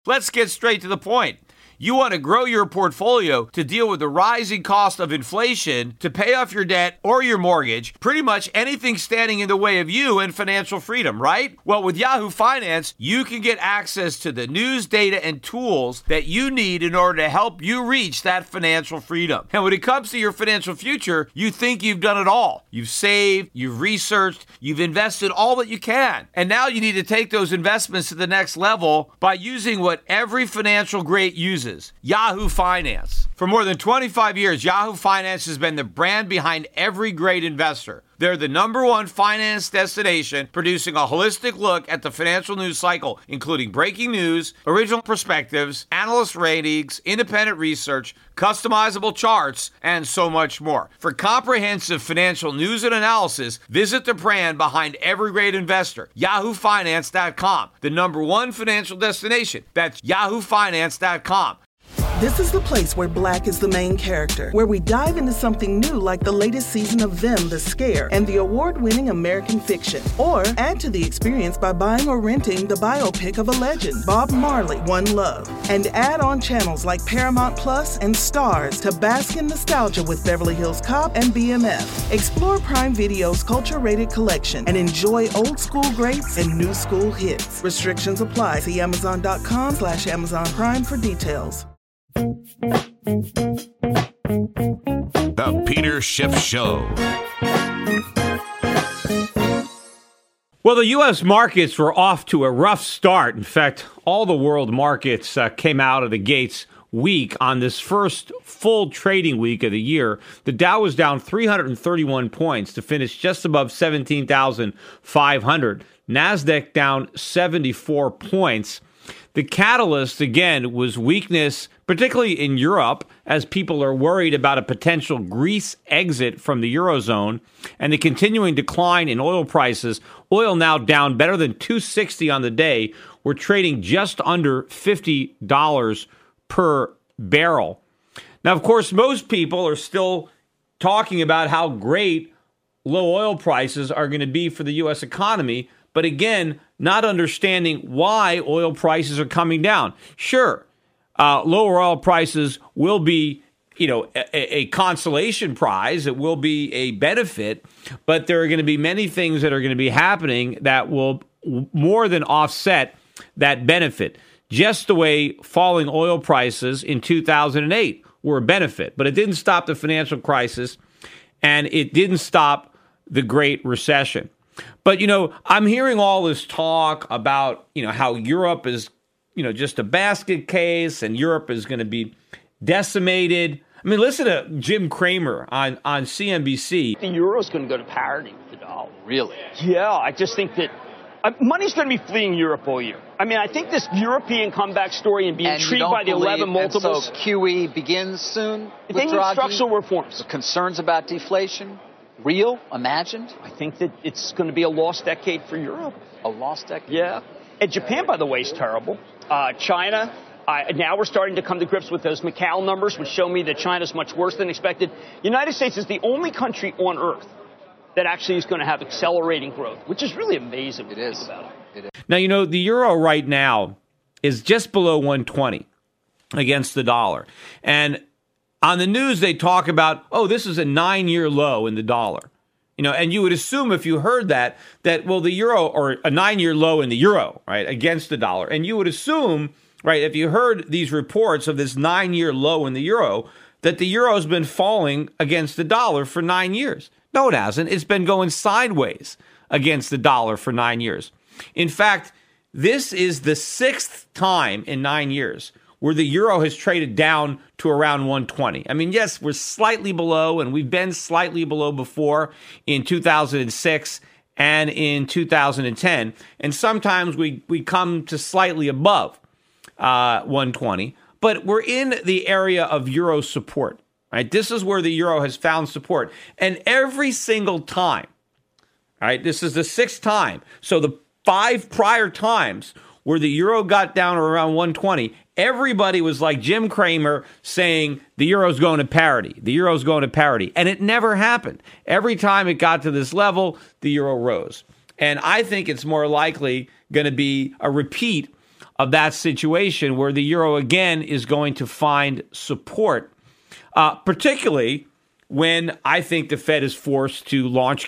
Let's get straight to the point. You want to grow your portfolio to deal with the rising cost of inflation, to pay off your debt or your mortgage, pretty much anything standing in the way of you and financial freedom, right? Well, with Yahoo Finance, you can get access to the news, data, and tools that you need in order to help you reach that financial freedom. And when it comes to your financial future, you think you've done it all. You've saved, you've researched, you've invested all that you can. And now you need to take those investments to the next level by using what every financial great uses. Yahoo Finance. For more than 25 years, Yahoo Finance has been the brand behind every great investor. They're the #1 finance destination, producing a holistic look at the financial news cycle, including breaking news, original perspectives, analyst ratings, independent research, customizable charts, and so much more. For comprehensive financial news and analysis, visit the brand behind every great investor, yahoofinance.com, the #1 financial destination. That's yahoofinance.com. This is the place where Black is the main character, where we dive into something new like the latest season of Them, The Scare, and the award-winning American Fiction. Or add to the experience by buying or renting the biopic of a legend, Bob Marley, One Love. And add on channels like Paramount Plus and Stars to bask in nostalgia with Beverly Hills Cop and BMF. Explore Prime Video's culture-rated collection and enjoy old school greats and new school hits. Restrictions apply. See Amazon.com/Amazon Prime for details. The Peter Schiff Show. Well, the U.S. markets were off to a rough start. In fact, all the world markets came out of the gates weak on this first full trading week of the year. The Dow was down 331 points to finish just above 17,500. NASDAQ down 74 points. The catalyst, again, was weakness, particularly in Europe, as people are worried about a potential Greece exit from the Eurozone, and the continuing decline in oil prices. Oil now down better than $2.60 on the day. We're trading just under $50 per barrel. Now, of course, most people are still talking about how great low oil prices are going to be for the U.S. economy, but again, not understanding why oil prices are coming down. Sure, lower oil prices will be, a consolation prize. It will be a benefit, but there are going to be many things that are going to be happening that will more than offset that benefit. Just the way falling oil prices in 2008 were a benefit, but it didn't stop the financial crisis, and it didn't stop the Great Recession. But, I'm hearing all this talk about, how Europe is, just a basket case and Europe is going to be decimated. I mean, listen to Jim Cramer on CNBC. The euro is going to go to parity with the dollar. Really? Yeah, I just think that money's going to be fleeing Europe all year. I mean, I think this European comeback story and being intrigued by the 11 multiples. And so QE begins soon with they need Draghi? Structural reforms. The concerns about deflation? Real? Imagined? I think that it's going to be a lost decade for Europe. A lost decade? Yeah. And Japan, by the way, is terrible. China, now we're starting to come to grips with those Macau numbers, which show me that China's much worse than expected. The United States is the only country on earth that actually is going to have accelerating growth, which is really amazing. It is. Think about it. Now, the euro right now is just below 120 against the dollar. And on the news, they talk about, this is a 9-year low in the dollar. And you would assume if you heard that, well, the euro, or a 9-year low in the euro, right, against the dollar. And you would assume, right, if you heard these reports of this 9-year low in the euro, that the euro has been falling against the dollar for 9 years. No, it hasn't. It's been going sideways against the dollar for 9 years. In fact, this is the 6th time in 9 years where the euro has traded down to around 120. I mean, yes, we're slightly below, and we've been slightly below before in 2006 and in 2010. And sometimes we come to slightly above 120. But we're in the area of euro support, right? This is where the euro has found support. And every single time, right, this is the 6th time. So the 5 prior times where the euro got down to around 120, everybody was like Jim Cramer saying the euro's going to parity. The euro's going to parity. And it never happened. Every time it got to this level, the euro rose. And I think it's more likely going to be a repeat of that situation where the euro again is going to find support, particularly when I think the Fed is forced to launch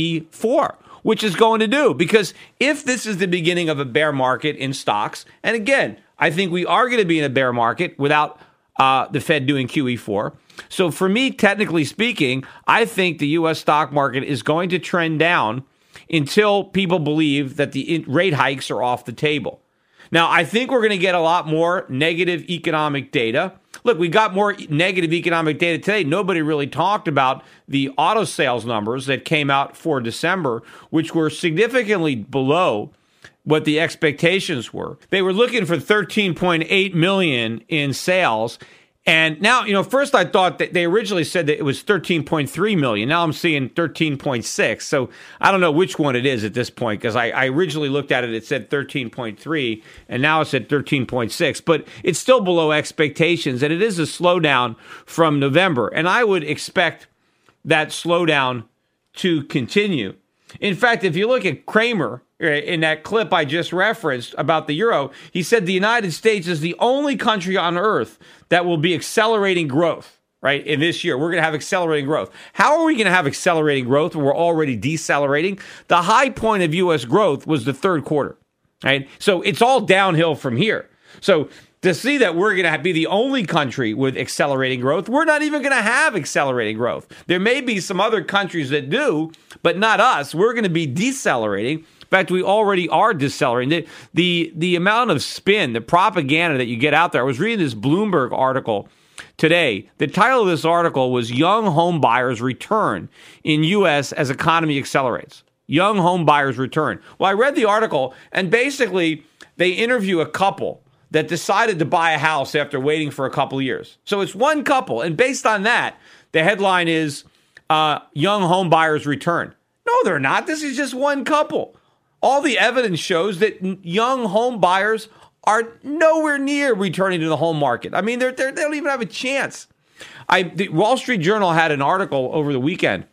QE4, which is going to do. Because if this is the beginning of a bear market in stocks, and again, I think we are going to be in a bear market without the Fed doing QE4. So for me, technically speaking, I think the U.S. stock market is going to trend down until people believe that the rate hikes are off the table. Now, I think we're going to get a lot more negative economic data. Look, we got more negative economic data today. Nobody really talked about the auto sales numbers that came out for December, which were significantly below what the expectations were. They were looking for 13.8 million in sales. And now, first I thought that they originally said that it was 13.3 million. Now I'm seeing 13.6. So I don't know which one it is at this point, because I originally looked at it, it said 13.3, and now it's at 13.6. But it's still below expectations, and it is a slowdown from November. And I would expect that slowdown to continue. In fact, if you look at Cramer, in that clip I just referenced about the euro, he said the United States is the only country on earth that will be accelerating growth, right? In this year, we're going to have accelerating growth. How are we going to have accelerating growth when we're already decelerating? The high point of U.S. growth was the third quarter, right? So it's all downhill from here. So to see that we're going to be the only country with accelerating growth, we're not even going to have accelerating growth. There may be some other countries that do, but not us. We're going to be decelerating. In fact, we already are decelerating. The amount of spin, the propaganda that you get out there. I was reading this Bloomberg article today. The title of this article was Young Home Buyers Return in U.S. as Economy Accelerates. Young home buyers return. Well, I read the article, and basically they interview a couple that decided to buy a house after waiting for a couple of years. So it's one couple, and based on that, the headline is Young Home Buyers Return. No, they're not. This is just one couple. All the evidence shows that young home buyers are nowhere near returning to the home market. I mean, they don't even have a chance. The Wall Street Journal had an article over the weekend.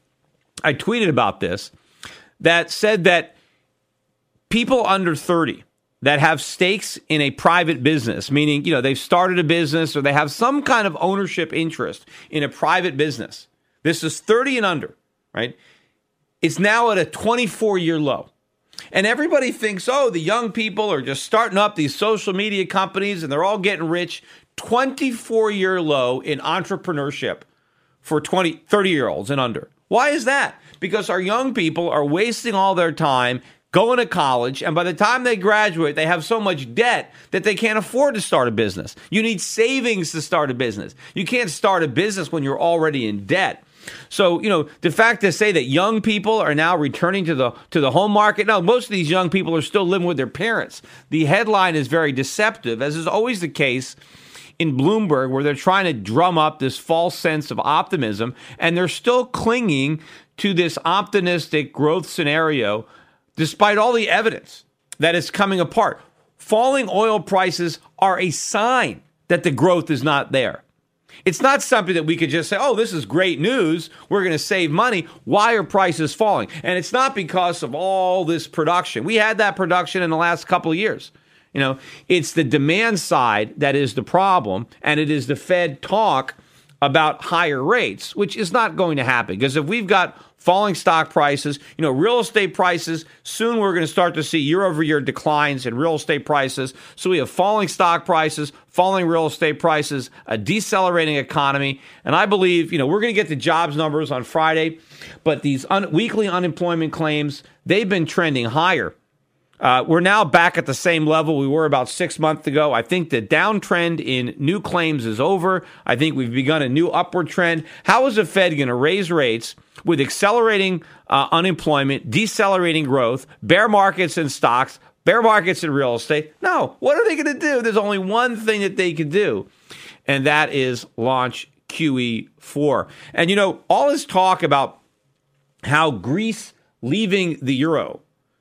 I tweeted about this that said that people under 30 that have stakes in a private business, meaning, they've started a business or they have some kind of ownership interest in a private business. This is 30 and under, right? It's now at a 24-year low. And everybody thinks, the young people are just starting up these social media companies and they're all getting rich. 24-year low in entrepreneurship for 30-year-olds and under. Why is that? Because our young people are wasting all their time going to college, and by the time they graduate, they have so much debt that they can't afford to start a business. You need savings to start a business. You can't start a business when you're already in debt. So, the fact to say that young people are now returning to the home market, no, most of these young people are still living with their parents. The headline is very deceptive, as is always the case in Bloomberg, where they're trying to drum up this false sense of optimism, and they're still clinging to this optimistic growth scenario despite all the evidence that is coming apart. Falling oil prices are a sign that the growth is not there. It's not something that we could just say, this is great news, we're going to save money. Why are prices falling? And it's not because of all this production. We had that production in the last couple of years. It's the demand side that is the problem, and it is the Fed talk about higher rates, which is not going to happen. Because if we've got falling stock prices, real estate prices, soon we're going to start to see year-over-year declines in real estate prices. So we have falling stock prices, falling real estate prices, a decelerating economy. And I believe, we're going to get the jobs numbers on Friday, but these weekly unemployment claims, they've been trending higher. We're now back at the same level we were about 6 months ago. I think the downtrend in new claims is over. I think we've begun a new upward trend. How is the Fed going to raise rates with accelerating unemployment, decelerating growth, bear markets in stocks, bear markets in real estate? No. What are they going to do? There's only one thing that they could do, and that is launch QE4. And, all this talk about how Greece leaving the euro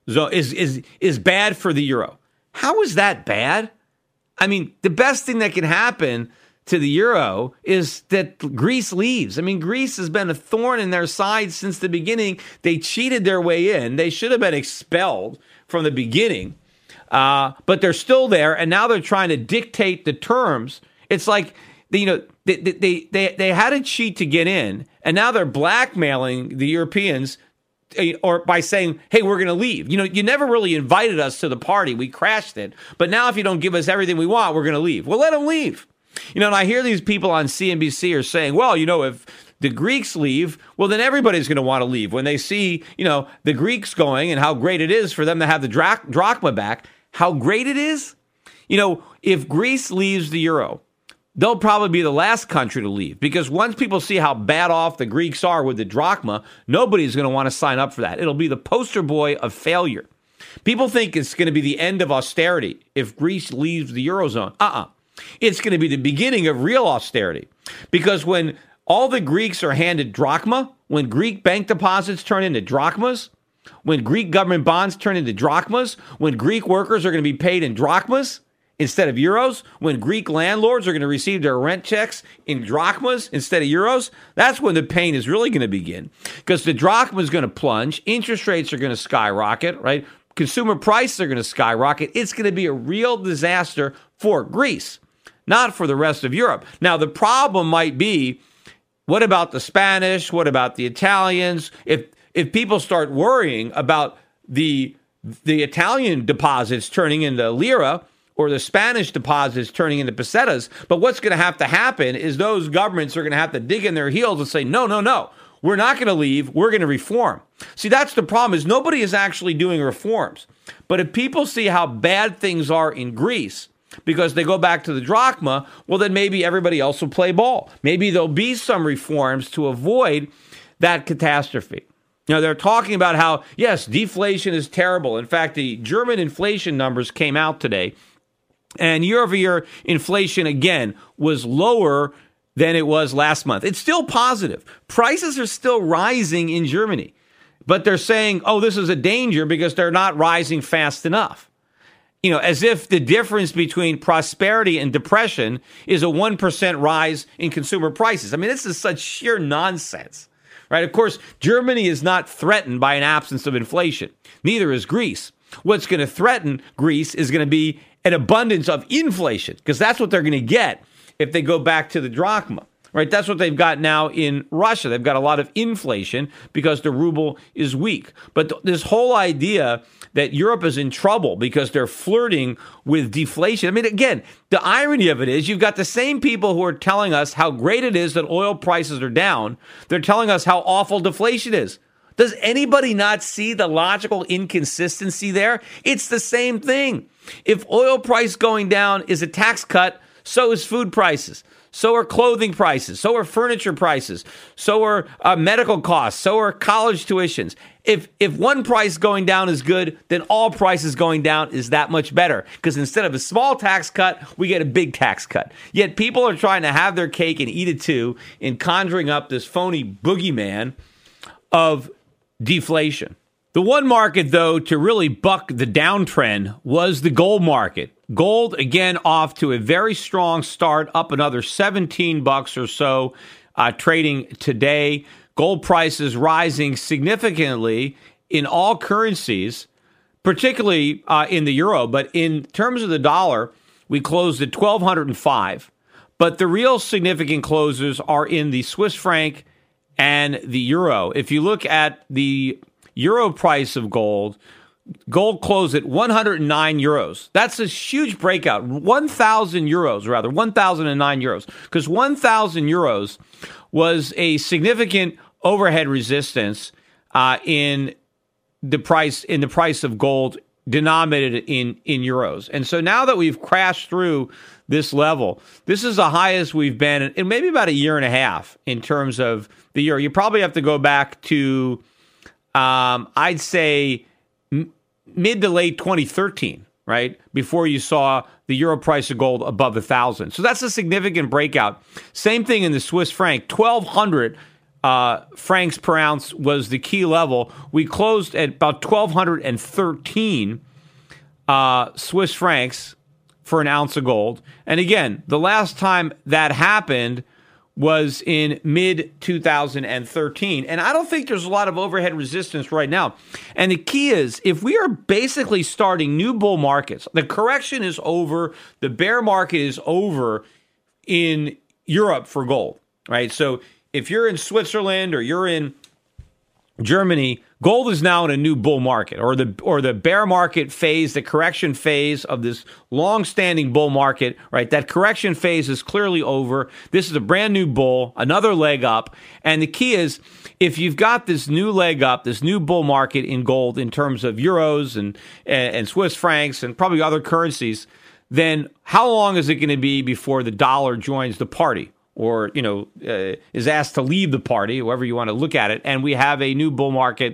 is bad for the euro. How is that bad? I mean, the best thing that can happen to the euro is that Greece leaves. I mean, Greece has been a thorn in their side since the beginning. They cheated their way in. They should have been expelled from the beginning. but they're still there, and now they're trying to dictate the terms. It's like, they had a cheat to get in, and now they're blackmailing the Europeans or by saying, hey, we're going to leave. You never really invited us to the party. We crashed it. But now if you don't give us everything we want, we're going to leave. Well, let them leave. And I hear these people on CNBC are saying, well, if the Greeks leave, well, then everybody's going to want to leave. When they see, the Greeks going and how great it is for them to have the drachma back, how great it is. If Greece leaves the euro, they'll probably be the last country to leave, because once people see how bad off the Greeks are with the drachma, nobody's going to want to sign up for that. It'll be the poster boy of failure. People think it's going to be the end of austerity if Greece leaves the Eurozone. It's going to be the beginning of real austerity, because when all the Greeks are handed drachma, when Greek bank deposits turn into drachmas, when Greek government bonds turn into drachmas, when Greek workers are going to be paid in drachmas instead of euros, when Greek landlords are going to receive their rent checks in drachmas instead of euros, that's when the pain is really going to begin, because the drachma is going to plunge, interest rates are going to skyrocket, right? Consumer prices are going to skyrocket. It's going to be a real disaster for Greece, not for the rest of Europe. Now, the problem might be, what about the Spanish? What about the Italians? If people start worrying about the Italian deposits turning into lira, or the Spanish deposits turning into pesetas, but what's going to have to happen is those governments are going to have to dig in their heels and say, no, we're not going to leave, we're going to reform. See, that's the problem, is nobody is actually doing reforms. But if people see how bad things are in Greece, because they go back to the drachma, well, then maybe everybody else will play ball. Maybe there'll be some reforms to avoid that catastrophe. They're talking about how, yes, deflation is terrible. In fact, the German inflation numbers came out today, and year-over-year inflation, again, was lower than it was last month. It's still positive. Prices are still rising in Germany, but they're saying, oh, this is a danger because they're not rising fast enough. As if the difference between prosperity and depression is a 1% rise in consumer prices. I mean, this is such sheer nonsense, right? Of course, Germany is not threatened by an absence of inflation. Neither is Greece. What's going to threaten Greece is going to be an abundance of inflation, because that's what they're going to get if they go back to the drachma, right? That's what they've got now in Russia. They've got a lot of inflation because the ruble is weak. But this whole idea that Europe is in trouble because they're flirting with deflation. I mean, again, the irony of it is you've got the same people who are telling us how great it is that oil prices are down. They're telling us how awful deflation is. Does anybody not see the logical inconsistency there? It's the same thing. If oil price going down is a tax cut, so is food prices. So are clothing prices. So are furniture prices. So are medical costs. So are college tuitions. If one price going down is good, then all prices going down is that much better. Because instead of a small tax cut, we get a big tax cut. Yet people are trying to have their cake and eat it too, in conjuring up this phony boogeyman of deflation. The one market, though, to really buck the downtrend was the gold market. Gold, again, off to a very strong start, up another $17 or so, trading today. Gold prices rising significantly in all currencies, particularly in the euro. But in terms of the dollar, we closed at 1,205. But the real significant closers are in the Swiss franc and the euro. If you look at the euro price of gold closed at 109 euros. That's a huge breakout. 1,009 euros, because 1,000 euros was a significant overhead resistance in the price of gold denominated in euros. And so now that we've crashed through this level, this is the highest we've been in maybe about a year and a half in terms of the euro. You probably have to go back to I'd say mid to late 2013, right? Before you saw the euro price of gold above 1,000. So that's a significant breakout. Same thing in the Swiss franc. 1,200 francs per ounce was the key level. We closed at about 1,213 Swiss francs for an ounce of gold. And again, the last time that happened was in mid-2013. And I don't think there's a lot of overhead resistance right now. And the key is, if we are basically starting new bull markets, the correction is over, the bear market is over in Europe for gold, right? So if you're in Switzerland or you're in Germany, gold is now in a new bull market, or the bear market phase, the correction phase of this long-standing bull market, right? That correction phase is clearly over. This is a brand new bull, another leg up. And the key is, if you've got this new leg up, this new bull market in gold in terms of euros and Swiss francs and probably other currencies, then how long is it going to be before the dollar joins the party? Or, is asked to leave the party, however you want to look at it, and we have a new bull market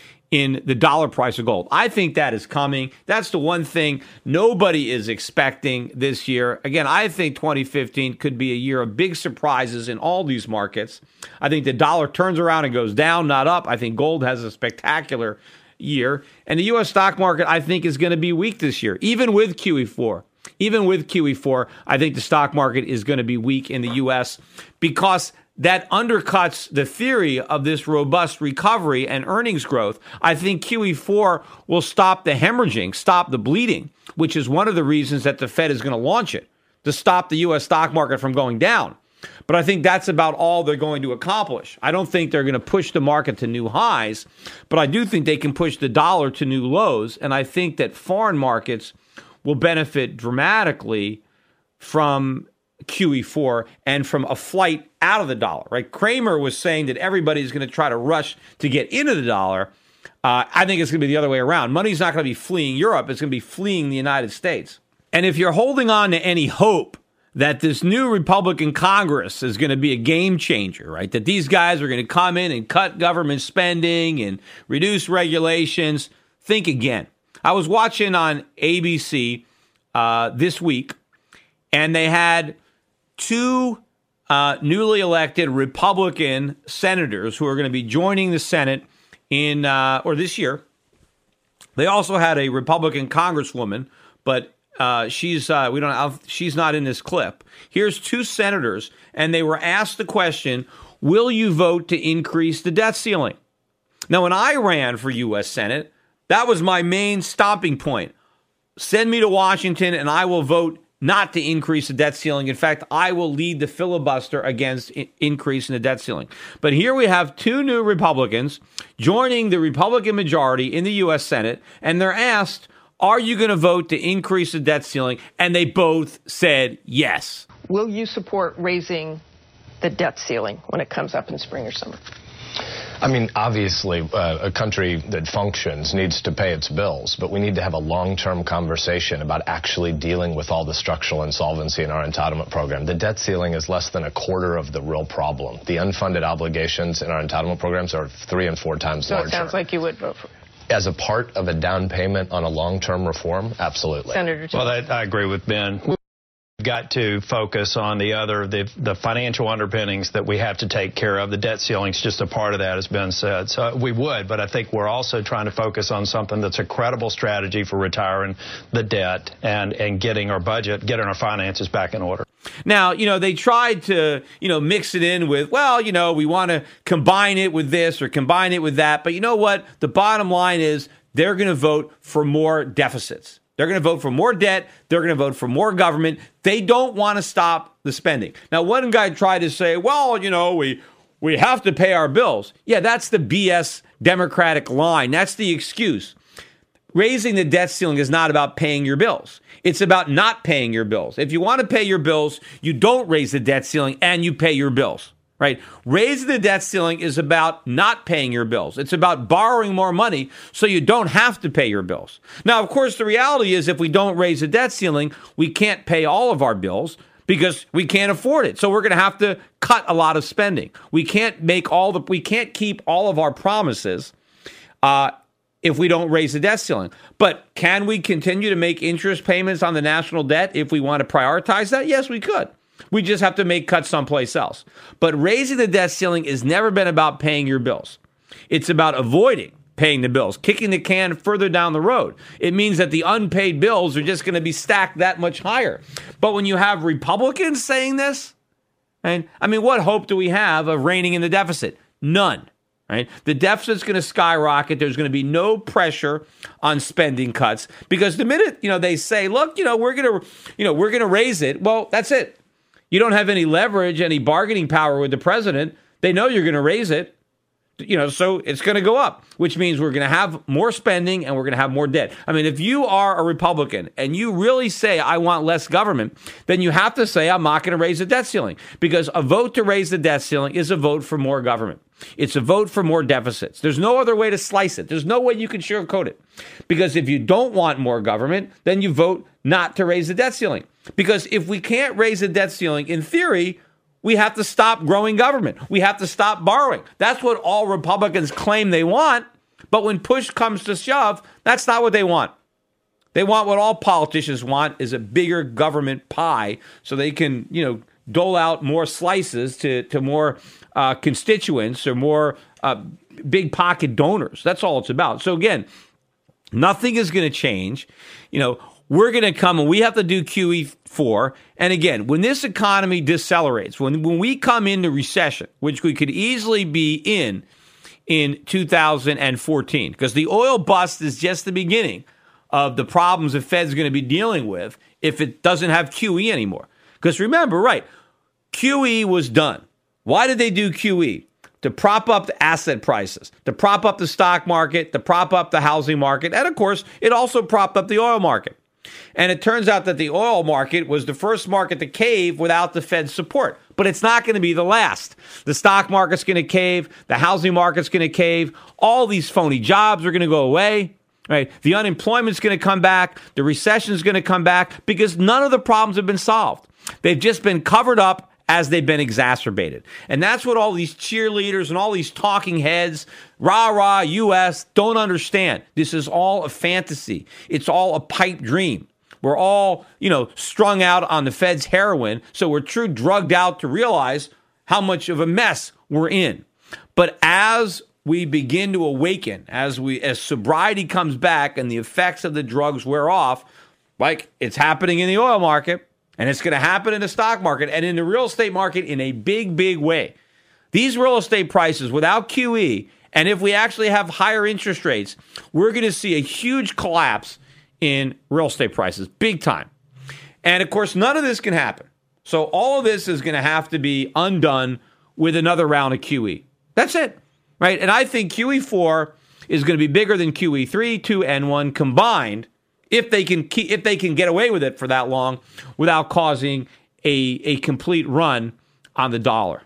in the dollar price of gold. I think that is coming. That's the one thing nobody is expecting this year. Again, I think 2015 could be a year of big surprises in all these markets. I think the dollar turns around and goes down, not up. I think gold has a spectacular year. And the U.S. stock market, I think, is going to be weak this year, even with QE4. Even with QE4, I think the stock market is going to be weak in the U.S. because that undercuts the theory of this robust recovery and earnings growth. I think QE4 will stop the hemorrhaging, stop the bleeding, which is one of the reasons that the Fed is going to launch it, to stop the U.S. stock market from going down. But I think that's about all they're going to accomplish. I don't think they're going to push the market to new highs, but I do think they can push the dollar to new lows. And I think that foreign markets will benefit dramatically from QE4 and from a flight out of the dollar, right? Kramer was saying that everybody's going to try to rush to get into the dollar. I think it's going to be the other way around. Money's not going to be fleeing Europe. It's going to be fleeing the United States. And if you're holding on to any hope that this new Republican Congress is going to be a game changer, right? That these guys are going to come in and cut government spending and reduce regulations, think again. I was watching on ABC this week, and they had two newly elected Republican senators who are going to be joining the Senate in this year. They also had a Republican Congresswoman, but she's not in this clip. Here's two senators, and they were asked the question, will you vote to increase the debt ceiling? Now, when I ran for U.S. Senate, that was my main stopping point. Send me to Washington and I will vote not to increase the debt ceiling. In fact, I will lead the filibuster against increasing the debt ceiling. But here we have two new Republicans joining the Republican majority in the U.S. Senate, and they're asked, are you going to vote to increase the debt ceiling? And they both said yes. Will you support raising the debt ceiling when it comes up in spring or summer? I mean, obviously, a country that functions needs to pay its bills, but we need to have a long-term conversation about actually dealing with all the structural insolvency in our entitlement program. The debt ceiling is less than a quarter of the real problem. The unfunded obligations in our entitlement programs are 3 and 4 times larger. So it sounds like you would vote for it. As a part of a down payment on a long-term reform, absolutely. Senator Jones. Well, I agree with Ben. We've got to focus on the financial underpinnings that we have to take care of. The debt ceiling is just a part of that, as Ben said. So we would, but I think we're also trying to focus on something that's a credible strategy for retiring the debt and getting our budget, getting our finances back in order. Now, they tried to, mix it in with, we want to combine it with this or combine it with that. But you know what? The bottom line is they're going to vote for more deficits. They're going to vote for more debt. They're going to vote for more government. They don't want to stop the spending. Now, one guy tried to say, we have to pay our bills. Yeah, that's the BS Democratic line. That's the excuse. Raising the debt ceiling is not about paying your bills. It's about not paying your bills. If you want to pay your bills, you don't raise the debt ceiling and you pay your bills. Right? Raising the debt ceiling is about not paying your bills. It's about borrowing more money so you don't have to pay your bills. Now, of course, the reality is if we don't raise the debt ceiling, we can't pay all of our bills because we can't afford it. So we're going to have to cut a lot of spending. We can't keep all of our promises if we don't raise the debt ceiling. But can we continue to make interest payments on the national debt if we want to prioritize that? Yes, we could. We just have to make cuts someplace else. But raising the debt ceiling has never been about paying your bills. It's about avoiding paying the bills, kicking the can further down the road. It means that the unpaid bills are just going to be stacked that much higher. But when you have Republicans saying this, Right? I mean, what hope do we have of reining in the deficit? None. Right? The deficit's going to skyrocket. There's going to be no pressure on spending cuts because the minute they say, look, we're going to raise it. Well, that's it. You don't have any leverage, any bargaining power with the president. They know you're going to raise it. So it's going to go up, which means we're going to have more spending and we're going to have more debt. I mean, if you are a Republican and you really say, I want less government, then you have to say, I'm not going to raise the debt ceiling, because a vote to raise the debt ceiling is a vote for more government. It's a vote for more deficits. There's no other way to slice it. There's no way you can sugarcoat it, because if you don't want more government, then you vote not to raise the debt ceiling. Because if we can't raise the debt ceiling, in theory, we have to stop growing government. We have to stop borrowing. That's what all Republicans claim they want. But when push comes to shove, that's not what they want. They want what all politicians want, is a bigger government pie so they can, dole out more slices to more constituents or more big pocket donors. That's all it's about. So again, nothing is going to change. We're going to come and we have to do QE4. And again, when this economy decelerates, when we come into recession, which we could easily be in 2014, because the oil bust is just the beginning of the problems the Fed's going to be dealing with if it doesn't have QE anymore. Because remember, right, QE was done. Why did they do QE? To prop up the asset prices, to prop up the stock market, to prop up the housing market. And of course, it also propped up the oil market. And it turns out that the oil market was the first market to cave without the Fed's support. But it's not going to be the last. The stock market's going to cave. The housing market's going to cave. All these phony jobs are going to go away. Right? The unemployment's going to come back. The recession's going to come back because none of the problems have been solved. They've just been covered up as they've been exacerbated. And that's what all these cheerleaders and all these talking heads, rah-rah, U.S., don't understand. This is all a fantasy. It's all a pipe dream. We're all, strung out on the Fed's heroin, so we're too drugged out to realize how much of a mess we're in. But as we begin to awaken, as sobriety comes back and the effects of the drugs wear off, like it's happening in the oil market, and it's going to happen in the stock market and in the real estate market in a big, big way. These real estate prices without QE, and if we actually have higher interest rates, we're going to see a huge collapse in real estate prices, big time. And of course, none of this can happen. So all of this is going to have to be undone with another round of QE. That's it, right? And I think QE4 is going to be bigger than QE3, 2, and 1 combined, if they can get away with it for that long without causing a complete run on the dollar.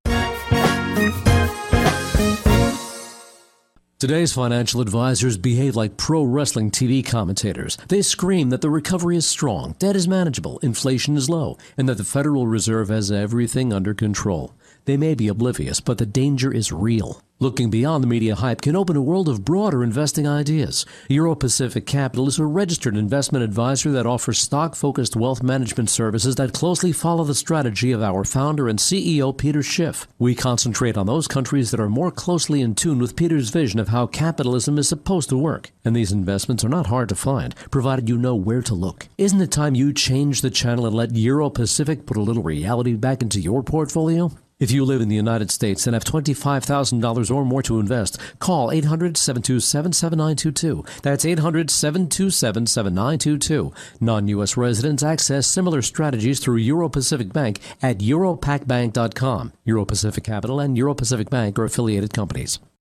Today's financial advisors behave like pro wrestling TV commentators. They scream that the recovery is strong, debt is manageable, inflation is low, and that the Federal Reserve has everything under control. They may be oblivious, but the danger is real. Looking beyond the media hype can open a world of broader investing ideas. Euro Pacific Capital is a registered investment advisor that offers stock-focused wealth management services that closely follow the strategy of our founder and CEO, Peter Schiff. We concentrate on those countries that are more closely in tune with Peter's vision of how capitalism is supposed to work. And these investments are not hard to find, provided you know where to look. Isn't it time you change the channel and let Euro Pacific put a little reality back into your portfolio? If you live in the United States and have $25,000 or more to invest, call 800-727-7922. That's 800-727-7922. Non-U.S. residents access similar strategies through Euro Pacific Bank at europacbank.com. Euro Pacific Capital and Euro Pacific Bank are affiliated companies.